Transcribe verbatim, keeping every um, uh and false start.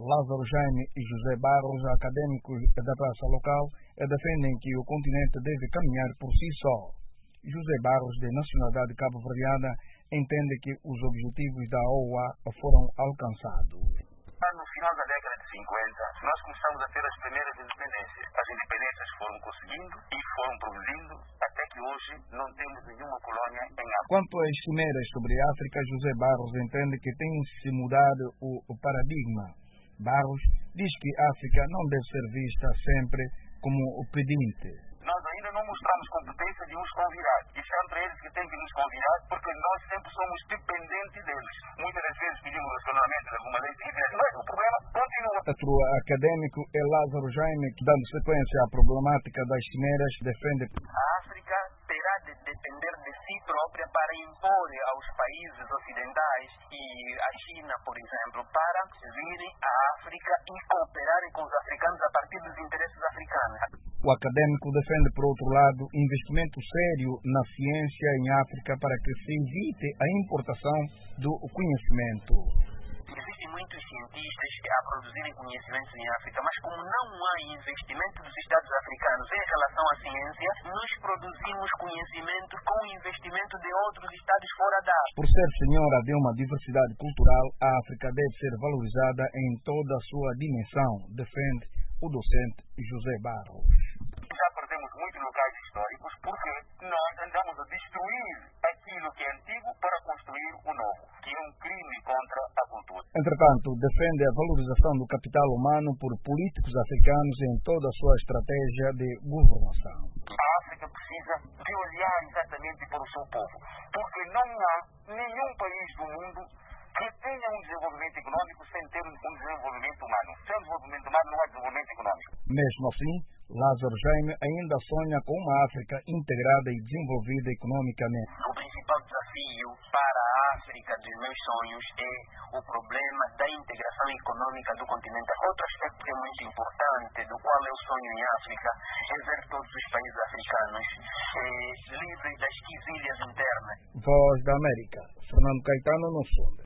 Lázaro Jaime e José Barros, acadêmicos da praça local, defendem que o continente deve caminhar por si só. José Barros, de nacionalidade cabo-verdiana, entende que os objetivos da O A foram alcançados. No final da década de cinquenta, nós começamos a ter as primeiras independências. As independências foram conseguindo e foram produzindo até que hoje não temos nenhuma colônia em África. Quanto às cimeras sobre a África, José Barros entende que tem se mudado o, o paradigma. Barros diz que a África não deve ser vista sempre como o pedinte. Nós ainda não mostramos competência de nos convidar. E são entre eles que têm que nos convidar, porque nós sempre somos dependentes deles. Muitas das vezes pedimos racionamento de alguma lei, mas o problema continua. Outro acadêmico é Lázaro Jaime, que, dando sequência à problemática das cimeras, defende a África terá de depender de si própria para impor aos países ocidentais e à China, por exemplo, para virem à África e cooperarem com os africanos a partir dos interesses africanos. O acadêmico defende, por outro lado, investimento sério na ciência em África para que se evite a importação do conhecimento. Existem muitos cientistas a produzirem conhecimentos em África, mas como não há investimento dos Estados africanos em relação à ciência, nós produzimos conhecimento com investimento de outros Estados fora da África. Por ser senhora de uma diversidade cultural, a África deve ser valorizada em toda a sua dimensão, defende o docente José Barros. Já perdemos muitos locais históricos porque nós andamos a destruir aquilo que é antigo para construir o novo, que é um crime contra a cultura. Entretanto, defende a valorização do capital humano por políticos africanos em toda a sua estratégia de governação. A África precisa de olhar exatamente para o seu povo, porque não há nenhum país do mundo que tenha um desenvolvimento econômico sem ter um desenvolvimento humano. Sem desenvolvimento humano não há desenvolvimento econômico. Mesmo assim, Lázaro Jaime ainda sonha com uma África integrada e desenvolvida economicamente. O principal desafio para a África dos meus sonhos é o problema da integração econômica do continente. Outro aspecto que é muito importante, do qual eu sonho em África, é ver todos os países africanos eh, livres das quesilhas internas. Voz da América, Fernando Caetano, no Sul.